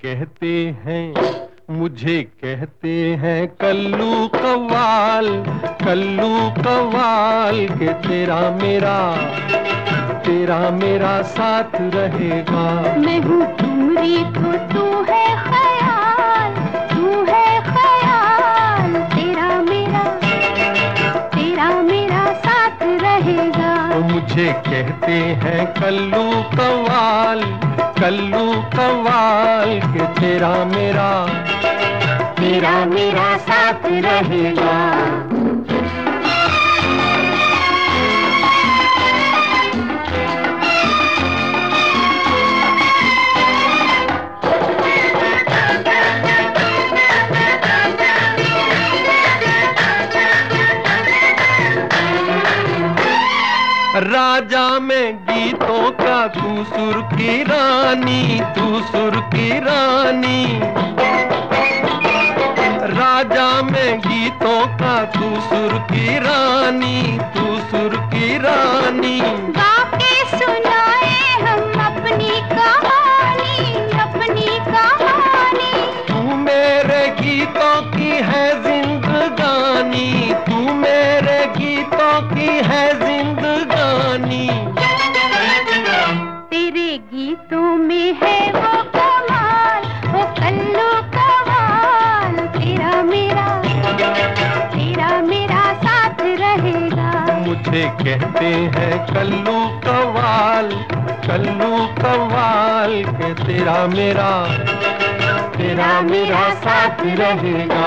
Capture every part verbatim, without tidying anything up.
कहते हैं, मुझे कहते हैं कल्लू कव्वाल, कल्लू कव्वाल के तेरा मेरा तेरा मेरा साथ रहेगा। मैं हूँ तुमरी तो तू है ख्याल, तू है ख्याल, तेरा मेरा तेरा मेरा साथ रहेगा। तो मुझे कहते हैं कल्लू कव्वाल, कल्लू कव्वाल के तेरा मेरा तेरा मेरा साथ रहेगा। राजा में गीतों का तू सुर की रानी, तू सुर की रानी। राजा में गीतों का तू सुर की रानी, तू सुर की रानी। गा के सुनाए हम अपनी कहानी, अपनी कहानी। तू मेरे गीतों की है जिंदगानी, तू मेरे गीतों की है जिंदगानी। तेरे गीतों में है वो कमाल, वो कल्लू कव्वाल, तेरा मेरा तेरा मेरा साथ रहेगा। मुझे कहते हैं कल्लू कव्वाल, कल्लू कव्वाल के तेरा मेरा तेरा मेरा साथ रहेगा।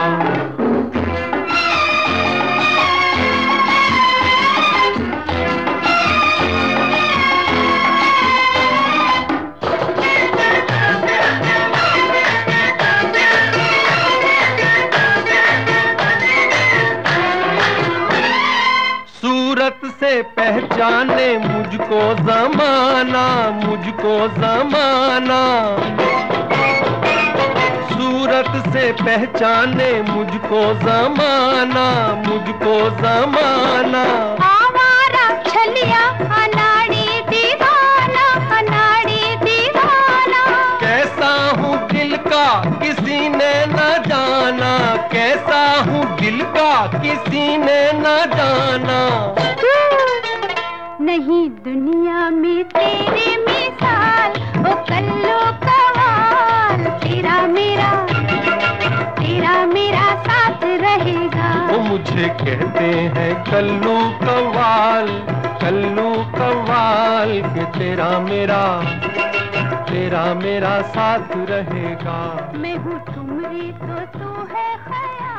सूरत से पहचाने मुझको ज़माना, मुझको ज़माना। सूरत से पहचाने मुझको ज़माना, मुझको ज़माना। आवारा छलिया अनाड़ी दीवाना, अनाड़ी दीवाना। कैसा हूँ दिल का किसी ने न जाना, कैसा हूँ दिल का किसी ने न जाना। नहीं दुनिया में तेरे मिसाल, ओ कल्लू कव्वाल, तेरा मेरा तेरा मेरा साथ रहेगा। वो मुझे कहते हैं कल्लू कव्वाल, कल्लू कव्वाल के तेरा मेरा तेरा मेरा साथ रहेगा। मैं हूँ तुमरी तो तू है ख्याल।